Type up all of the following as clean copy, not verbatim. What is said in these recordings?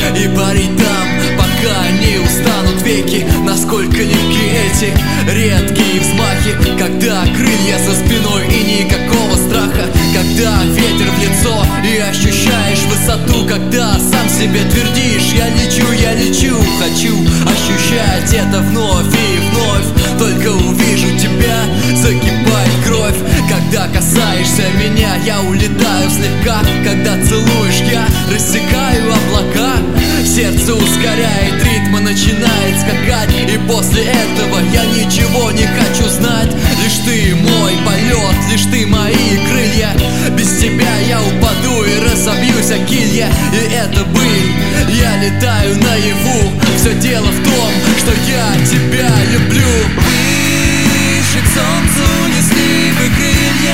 и парить там, пока не устанут веки. Насколько легки эти редкие взмахи, когда крылья за спиной и никакого страха, когда ветер в лицо и ощущаешь высоту, когда сам себе твердишь: я лечу, хочу ощущать это вновь и вновь. Только увижу тебя, закипает кровь. Когда касаешься меня, я улетаю слегка. Когда целуешь, я рассекаю облака. Сердце ускоряет ритм и начинает скакать. И после этого я ничего не хочу знать. Лишь ты мой полет, лишь ты мои крылья. Без тебя я упаду и разобьюсь о килья. И это быль, я летаю наяву. Все дело в том, что я тебя люблю. Выше к солнцу несли бы крылья,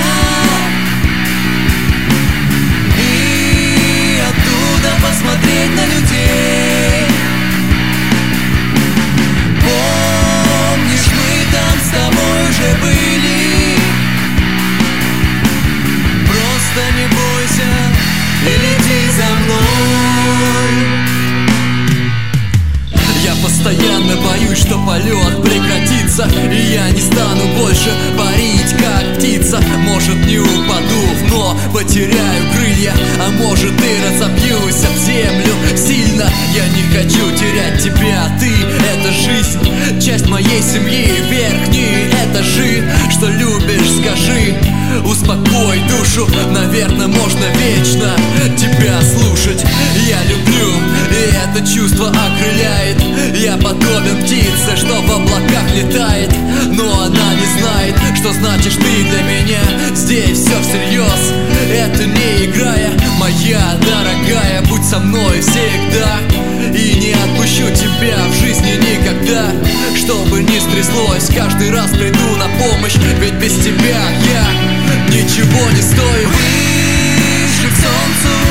и оттуда посмотреть на людей. Помнишь, мы там с тобой уже были. Просто не бойся и лети за мной. Я постоянно боюсь, что полет прекратится, и я не стану больше парить, как птица. Может, не упаду, но потеряю крылья, а может и разобьюсь об землю сильно. Я не хочу терять тебя, ты — это жизнь, часть моей семьи, верхние этажи. Что любишь, скажи, успокой душу. Наверное, можно вечно тебя слушать. Я люблю, и это чувство окрыляет. Я подобен птице, что в облаках летает, но она не знает, что значишь ты для меня. Здесь все всерьез, это не играя. Моя дорогая, будь со мной всегда, и не отпущу тебя в жизни никогда. Что бы ни стряслось, каждый раз приду на помощь, ведь без тебя я ничего не стою. Выше к солнцу